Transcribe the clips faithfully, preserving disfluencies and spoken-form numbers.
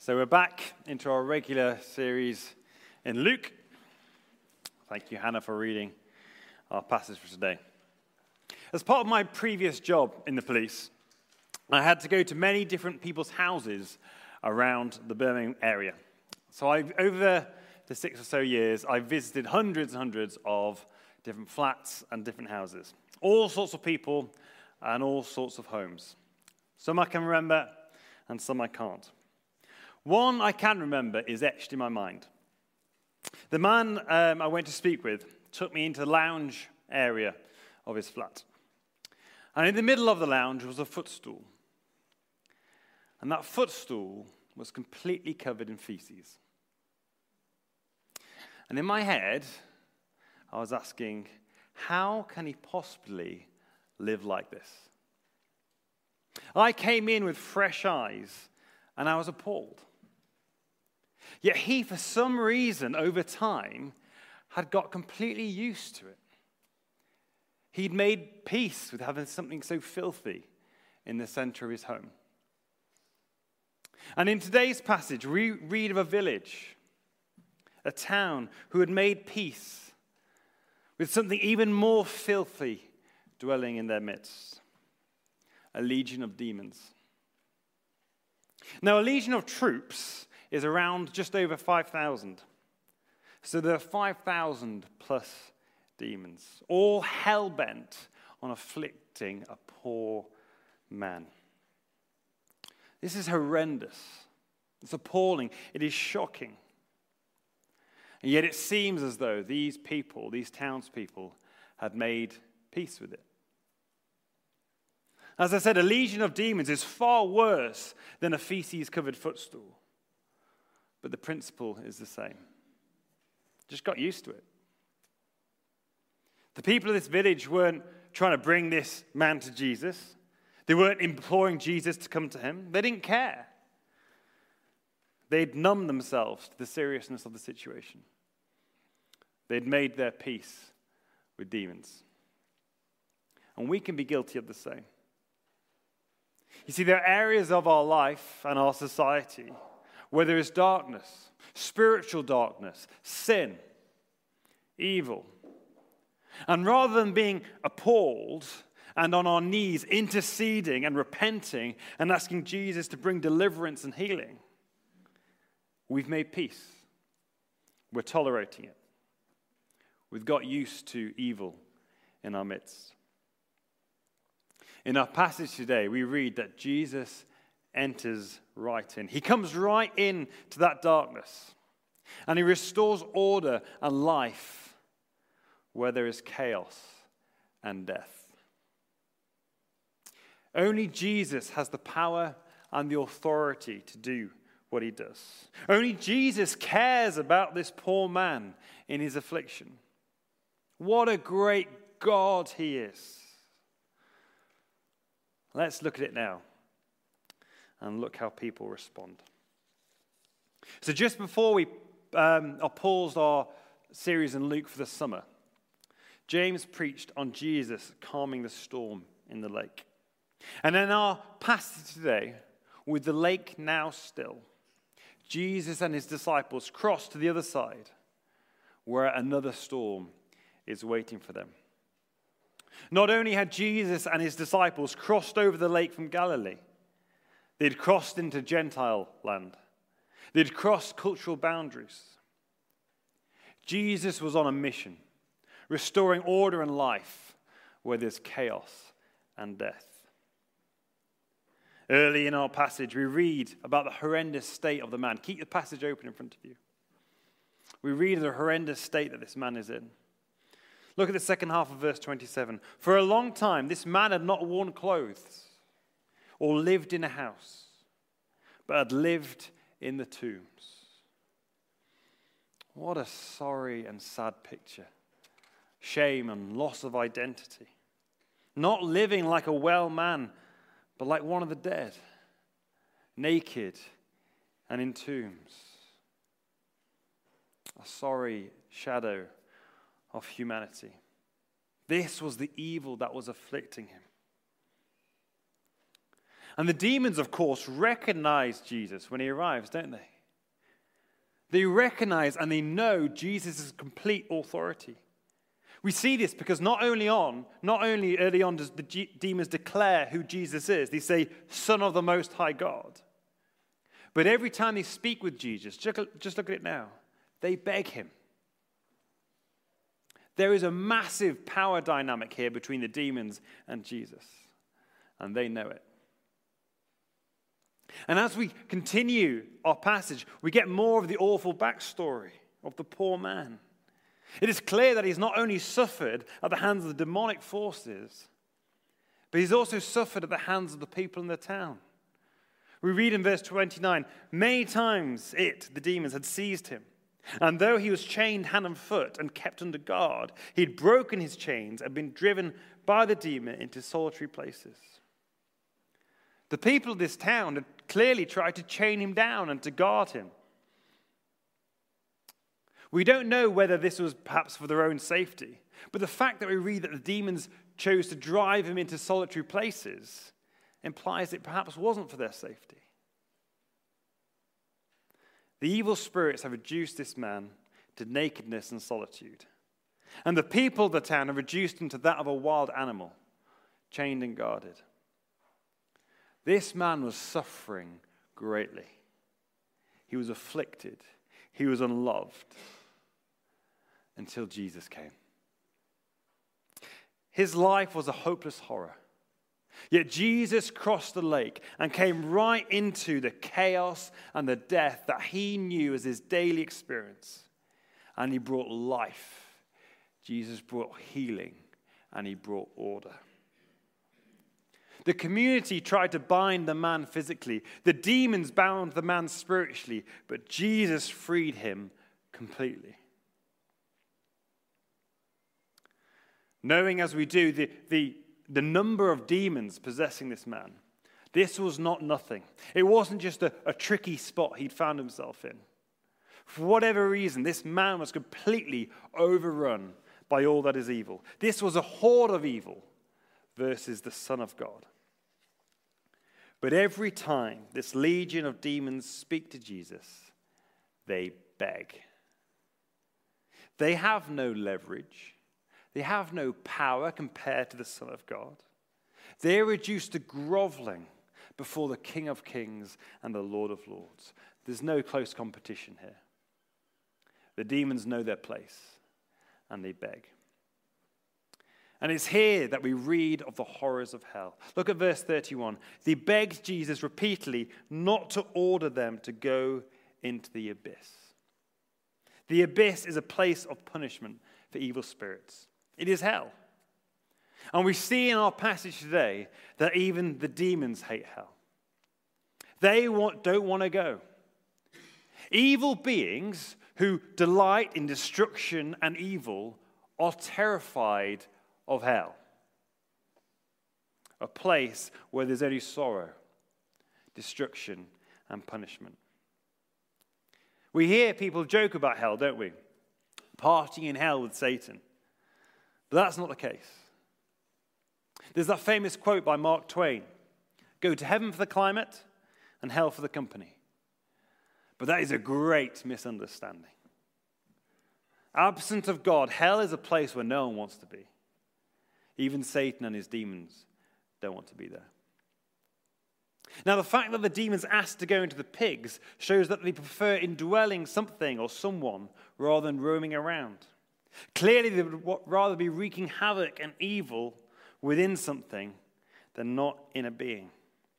So we're back into our regular series in Luke. Thank you, Hannah, for reading our passage for today. As part of my previous job in the police, I had to go to many different people's houses around the Birmingham area. So I've, over the six or so years, I've visited hundreds and hundreds of different flats and different houses. All sorts of people and all sorts of homes. Some I can remember and some I can't. One I can remember is etched in my mind. The man um, I went to speak with took me into the lounge area of his flat. And in the middle of the lounge was a footstool. And that footstool was completely covered in feces. And in my head, I was asking, how can he possibly live like this? I came in with fresh eyes, and I was appalled. Yet he, for some reason, over time, had got completely used to it. He'd made peace with having something so filthy in the center of his home. And in today's passage, we read of a village, a town who had made peace with something even more filthy dwelling in their midst, a legion of demons. Now, a legion of troops is around just over five thousand. So there are five thousand plus demons, all hell-bent on afflicting a poor man. This is horrendous. It's appalling. It is shocking. And yet it seems as though these people, these townspeople, had made peace with it. As I said, a legion of demons is far worse than a feces-covered footstool. But the principle is the same. Just got used to it. The people of this village weren't trying to bring this man to Jesus. They weren't imploring Jesus to come to him. They didn't care. They'd numbed themselves to the seriousness of the situation. They'd made their peace with demons. And we can be guilty of the same. You see, there are areas of our life and our society where there is darkness, spiritual darkness, sin, evil. And rather than being appalled and on our knees interceding and repenting and asking Jesus to bring deliverance and healing, we've made peace. We're tolerating it. We've got used to evil in our midst. In our passage today, we read that Jesus enters right in. He comes right in to that darkness, and he restores order and life where there is chaos and death. Only Jesus has the power and the authority to do what he does. Only Jesus cares about this poor man in his affliction. What a great God he is. Let's look at it now and look how people respond. So just before we um, paused our series in Luke for the summer, James preached on Jesus calming the storm in the lake. And in our passage today, with the lake now still, Jesus and his disciples cross to the other side where another storm is waiting for them. Not only had Jesus and his disciples crossed over the lake from Galilee, they'd crossed into Gentile land. They'd crossed cultural boundaries. Jesus was on a mission, restoring order and life where there's chaos and death. Early in our passage, we read about the horrendous state of the man. Keep the passage open in front of you. We read of the horrendous state that this man is in. Look at the second half of verse twenty-seven. For a long time, this man had not worn clothes or lived in a house, but had lived in the tombs. What a sorry and sad picture. Shame and loss of identity. Not living like a well man, but like one of the dead, naked and in tombs. A sorry shadow of humanity. This was the evil that was afflicting him. And the demons, of course, recognize Jesus when he arrives, don't they? They recognize and they know Jesus' complete authority. We see this because not only on, not only early on does the G- demons declare who Jesus is, they say, Son of the Most High God. But every time they speak with Jesus, just look, just look at it now, they beg him. There is a massive power dynamic here between the demons and Jesus, and they know it. And as we continue our passage, we get more of the awful backstory of the poor man. It is clear that he's not only suffered at the hands of the demonic forces, but he's also suffered at the hands of the people in the town. We read in verse twenty-nine, many times it, the demons, had seized him. And though he was chained hand and foot and kept under guard, he'd broken his chains and been driven by the demon into solitary places. The people of this town had clearly tried to chain him down and to guard him. We don't know whether this was perhaps for their own safety, but the fact that we read that the demons chose to drive him into solitary places implies it perhaps wasn't for their safety. The evil spirits have reduced this man to nakedness and solitude, and the people of the town have reduced him to that of a wild animal, chained and guarded. This man was suffering greatly. He was afflicted. He was unloved until Jesus came. His life was a hopeless horror. Yet Jesus crossed the lake and came right into the chaos and the death that he knew as his daily experience. And he brought life. Jesus brought healing and he brought order. The community tried to bind the man physically. The demons bound the man spiritually, but Jesus freed him completely. Knowing as we do the, the, the number of demons possessing this man, this was not nothing. It wasn't just a, a tricky spot he'd found himself in. For whatever reason, this man was completely overrun by all that is evil. This was a horde of evil versus the Son of God. But every time this legion of demons speak to Jesus, they beg. They have no leverage. They have no power compared to the Son of God. They are reduced to groveling before the King of Kings and the Lord of Lords. There's no close competition here. The demons know their place, and they beg. And it's here that we read of the horrors of hell. Look at verse thirty-one. They begged Jesus repeatedly not to order them to go into the abyss. The abyss is a place of punishment for evil spirits. It is hell. And we see in our passage today that even the demons hate hell. They want, don't want to go. Evil beings who delight in destruction and evil are terrified of hell. A place where there's only sorrow, destruction, and punishment. We hear people joke about hell, don't we? Partying in hell with Satan. But that's not the case. There's that famous quote by Mark Twain. Go to heaven for the climate and hell for the company. But that is a great misunderstanding. Absent of God, hell is a place where no one wants to be. Even Satan and his demons don't want to be there. Now, the fact that the demons asked to go into the pigs shows that they prefer indwelling something or someone rather than roaming around. Clearly, they would rather be wreaking havoc and evil within something than not in a being.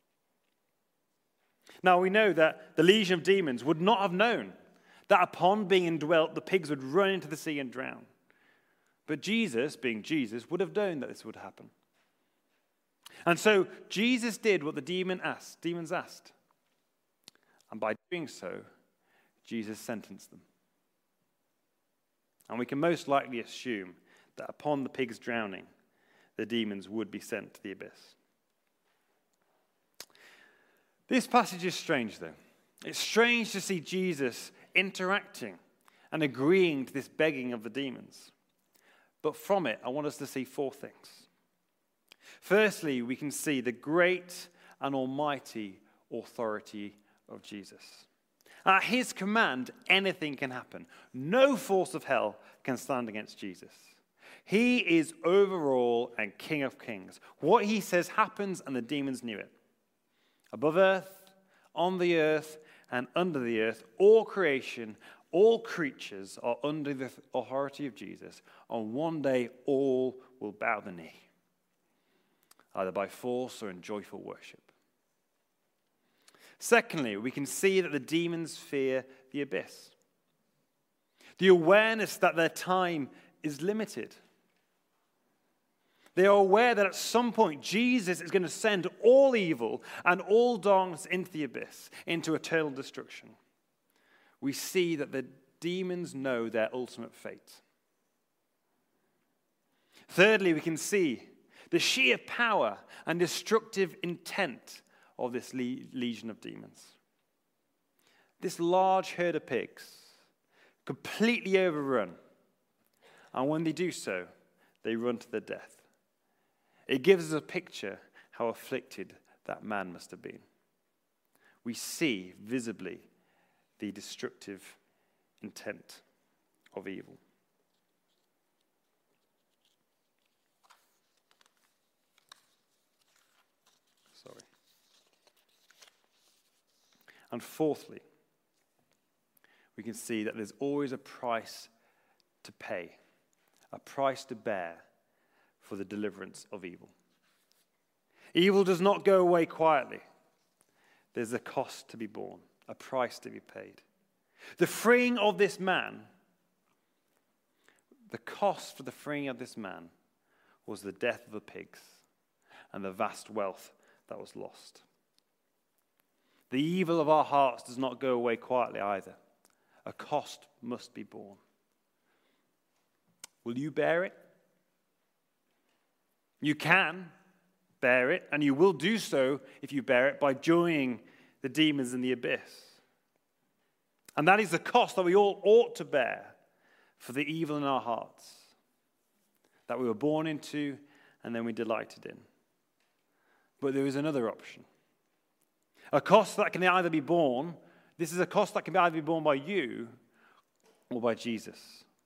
Now, we know that the legion of demons would not have known that upon being indwelt, the pigs would run into the sea and drown. But Jesus, being Jesus, would have known that this would happen. And so Jesus did what the demon asked, demons asked. And by doing so, Jesus sentenced them. And we can most likely assume that upon the pigs drowning, the demons would be sent to the abyss. This passage is strange, though. It's strange to see Jesus interacting and agreeing to this begging of the demons. But from it, I want us to see four things. Firstly, we can see the great and almighty authority of Jesus. At his command, anything can happen. No force of hell can stand against Jesus. He is over all and King of kings. What he says happens, and the demons knew it. Above earth, on the earth, and under the earth, all creation, all creatures are under the authority of Jesus. On one day, all will bow the knee, either by force or in joyful worship. Secondly, we can see that the demons fear the abyss. The awareness that their time is limited. They are aware that at some point Jesus is going to send all evil and all darkness into the abyss, into eternal destruction. We see that the demons know their ultimate fate. Thirdly, we can see the sheer power and destructive intent of this le- legion of demons. This large herd of pigs, completely overrun, and when they do so, they run to their death. It gives us a picture how afflicted that man must have been. We see visibly the destructive intent of evil. Sorry. And fourthly, we can see that there's always a price to pay, a price to bear for the deliverance of evil. Evil does not go away quietly. There's a cost to be borne, a price to be paid. The freeing of this man, the cost for the freeing of this man was the death of the pigs and the vast wealth that was lost. The evil of our hearts does not go away quietly either. A cost must be borne. Will you bear it? You can bear it, and you will do so if you bear it by joining the demons in the abyss. And that is the cost that we all ought to bear for the evil in our hearts that we were born into and then we delighted in. But there is another option. A cost that can either be borne, this is a cost that can either be borne by you or by Jesus.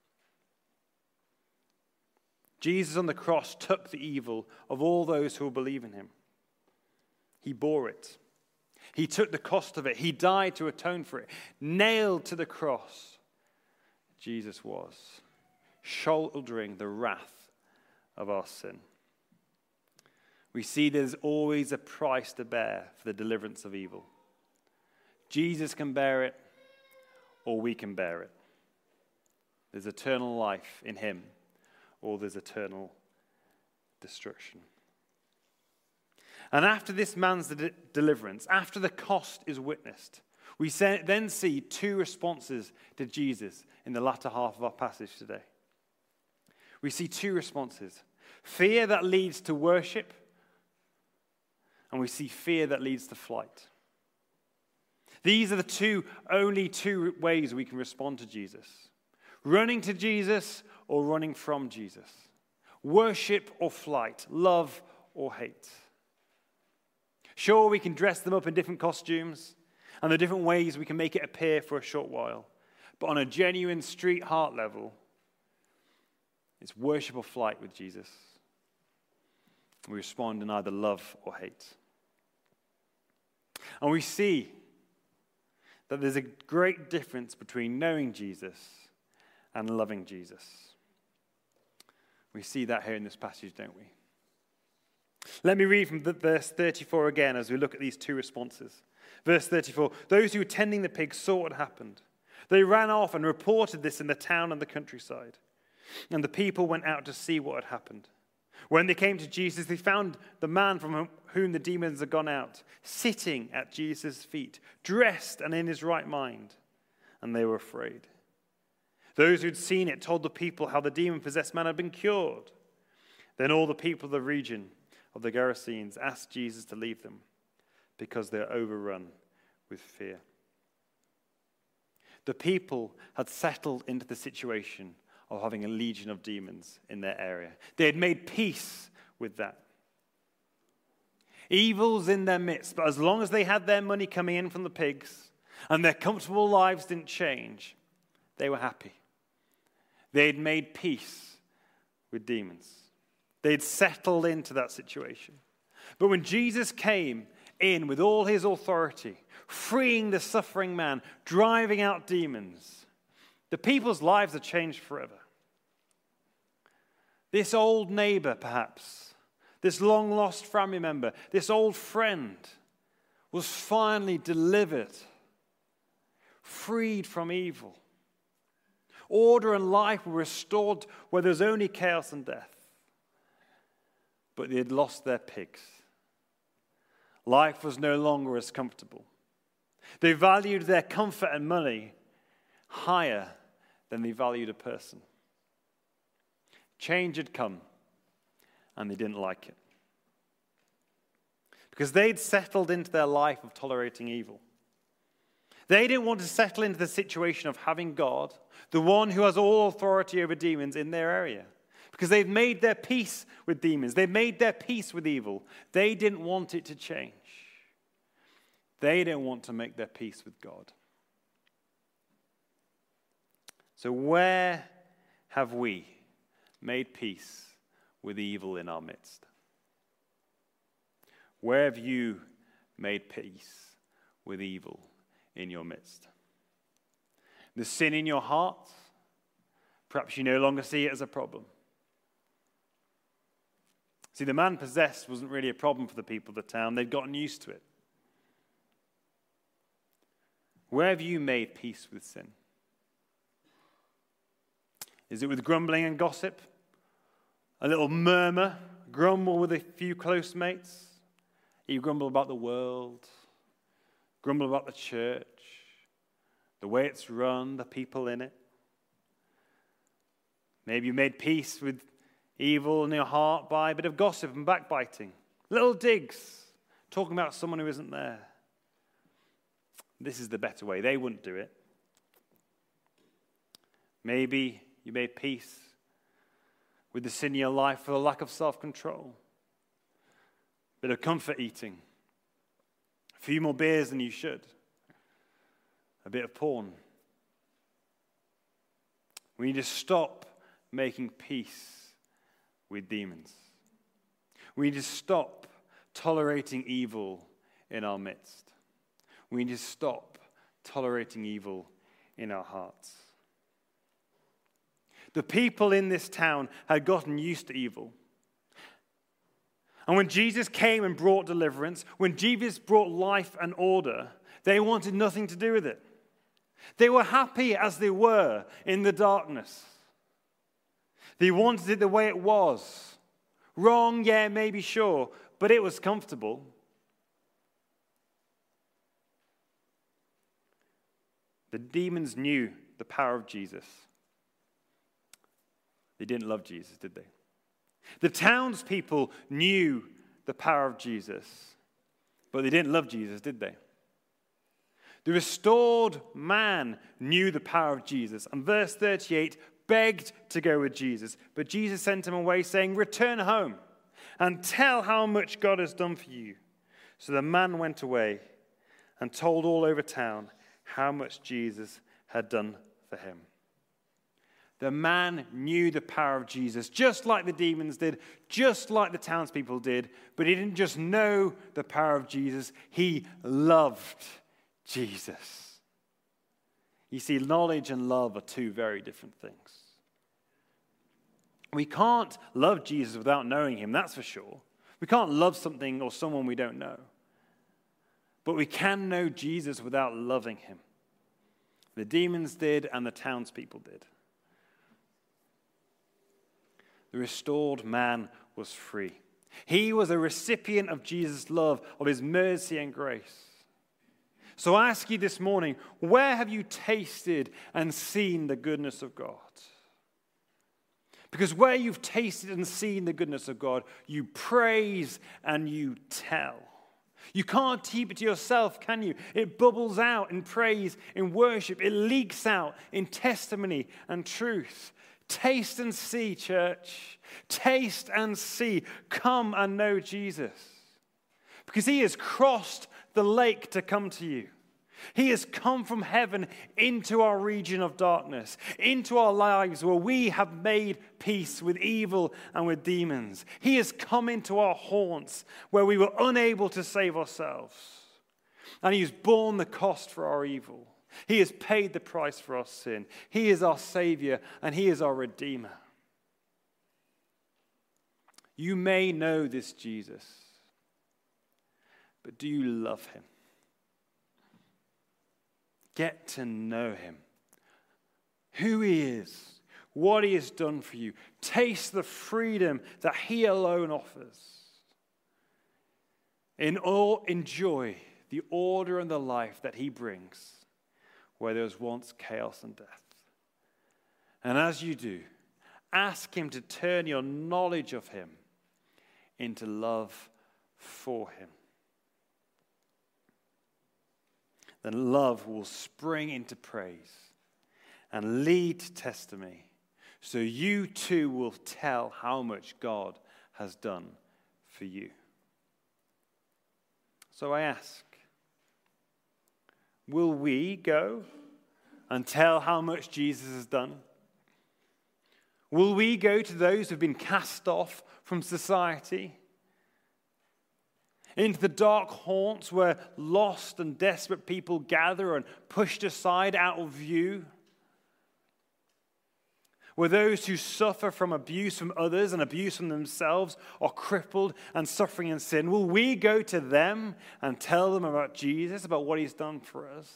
Jesus on the cross took the evil of all those who will believe in him. He bore it. He took the cost of it. He died to atone for it. Nailed to the cross, Jesus was, shouldering the wrath of our sin. We see there's always a price to bear for the deliverance of evil. Jesus can bear it, or we can bear it. There's eternal life in him, or there's eternal destruction. And after this man's de- deliverance, after the cost is witnessed, we say, then see two responses to Jesus in the latter half of our passage today. We see two responses. Fear that leads to worship, and we see fear that leads to flight. These are the two, only two ways we can respond to Jesus. Running to Jesus or running from Jesus. Worship or flight. Love or hate. Sure, we can dress them up in different costumes and the different ways we can make it appear for a short while. But on a genuine street heart level, it's worship or flight with Jesus. We respond in either love or hate. And we see that there's a great difference between knowing Jesus and loving Jesus. We see that here in this passage, don't we? Let me read from verse thirty-four again as we look at these two responses. Verse thirty-four, those who were tending the pigs saw what happened. They ran off and reported this in the town and the countryside. And the people went out to see what had happened. When they came to Jesus, they found the man from whom the demons had gone out, sitting at Jesus' feet, dressed and in his right mind. And they were afraid. Those who'd seen it told the people how the demon-possessed man had been cured. Then all the people of the region of the Gerasenes asked Jesus to leave them because they were overrun with fear. The people had settled into the situation of having a legion of demons in their area. They had made peace with that. Evil's in their midst, but as long as they had their money coming in from the pigs and their comfortable lives didn't change, they were happy. They'd made peace with demons. They'd settled into that situation. But when Jesus came in with all his authority, freeing the suffering man, driving out demons, the people's lives had changed forever. This old neighbor, perhaps, this long-lost family member, this old friend was finally delivered, freed from evil. Order and life were restored where there was only chaos and death. But they had lost their pigs. Life was no longer as comfortable. They valued their comfort and money higher than they valued a person. Change had come, and they didn't like it. Because they'd settled into their life of tolerating evil. They didn't want to settle into the situation of having God, the one who has all authority over demons, in their area. Because they'd made their peace with demons. They'd made their peace with evil. They didn't want it to change. They didn't want to make their peace with God. So where have we made peace with evil in our midst? Where have you made peace with evil in your midst? The sin in your heart, perhaps you no longer see it as a problem. See, the man possessed wasn't really a problem for the people of the town. They'd gotten used to it. Where have you made peace with sin? Is it with grumbling and gossip? A little murmur, grumble with a few close mates? You grumble about the world, grumble about the church, the way it's run, the people in it. Maybe you made peace with evil in your heart by a bit of gossip and backbiting. Little digs, talking about someone who isn't there. This is the better way. They wouldn't do it. Maybe you made peace with the sin in your life for a lack of self-control. A bit of comfort eating. A few more beers than you should. A bit of porn. We need to stop making peace with demons. We need to stop tolerating evil in our midst. We need to stop tolerating evil in our hearts. The people in this town had gotten used to evil. And when Jesus came and brought deliverance, when Jesus brought life and order, they wanted nothing to do with it. They were happy as they were in the darkness. They wanted it the way it was. Wrong, yeah, maybe, sure, but it was comfortable. The demons knew the power of Jesus. They didn't love Jesus, did they? The townspeople knew the power of Jesus, but they didn't love Jesus, did they? The restored man knew the power of Jesus, and verse thirty-eight begged to go with Jesus, but Jesus sent him away, saying, "Return home and tell how much God has done for you." So the man went away and told all over town how much Jesus had done for him. The man knew the power of Jesus, just like the demons did, just like the townspeople did, but he didn't just know the power of Jesus, he loved Jesus. You see, knowledge and love are two very different things. We can't love Jesus without knowing him, that's for sure. We can't love something or someone we don't know. But we can know Jesus without loving him. The demons did and the townspeople did. The restored man was free. He was a recipient of Jesus' love, of his mercy and grace. So I ask you this morning, where have you tasted and seen the goodness of God? Because where you've tasted and seen the goodness of God, you praise and you tell. You can't keep it to yourself, can you? It bubbles out in praise, in worship. It leaks out in testimony and truth. Taste and see, church. Taste and see. Come and know Jesus. Because he has crossed the lake to come to you. He has come from heaven into our region of darkness, into our lives where we have made peace with evil and with demons. He has come into our haunts where we were unable to save ourselves. And he has borne the cost for our evil. He has paid the price for our sin. He is our Savior and he is our Redeemer. You may know this Jesus, but do you love him? Get to know him. Who he is, what he has done for you. Taste the freedom that he alone offers. In all, enjoy the order and the life that he brings where there was once chaos and death. And as you do, ask him to turn your knowledge of him into love for him. Then love will spring into praise and lead to testimony, so you too will tell how much God has done for you. So I ask, will we go and tell how much Jesus has done? Will we go to those who have been cast off from society, into the dark haunts where lost and desperate people gather and pushed aside out of view? Where those who suffer from abuse from others and abuse from themselves are crippled and suffering in sin, will we go to them and tell them about Jesus, about what he's done for us?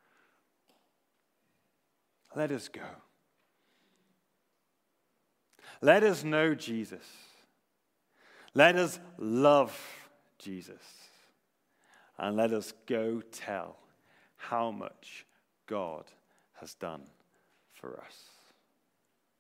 Let us go. Let us know Jesus. Let us love Jesus. And let us go tell how much God has done for us.